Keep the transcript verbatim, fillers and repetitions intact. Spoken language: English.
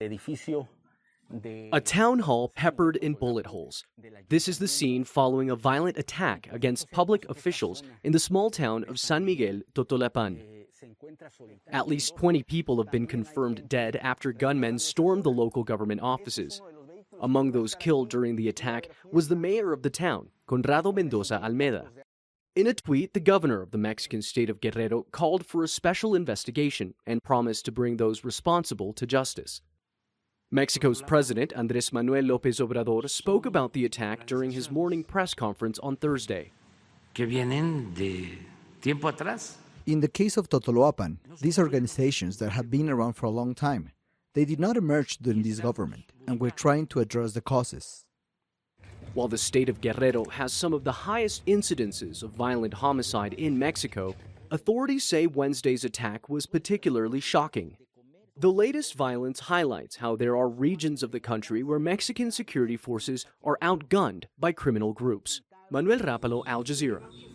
A town hall peppered in bullet holes. This is the scene following a violent attack against public officials in the small town of San Miguel, Totolapan. At least twenty people have been confirmed dead after gunmen stormed the local government offices. Among those killed during the attack was the mayor of the town, Conrado Mendoza Almeda. In a tweet, the governor of the Mexican state of Guerrero called for a special investigation and promised to bring those responsible to justice. Mexico's President Andrés Manuel López Obrador spoke about the attack during his morning press conference on Thursday. Que vienen de tiempo atrás. In the case of Totolapan, these organizations that have been around for a long time, they did not emerge during this government, and we're trying to address the causes. While the state of Guerrero has some of the highest incidences of violent homicide in Mexico, authorities say Wednesday's attack was particularly shocking. The latest violence highlights how there are regions of the country where Mexican security forces are outgunned by criminal groups. Manuel Rapalo, Al Jazeera.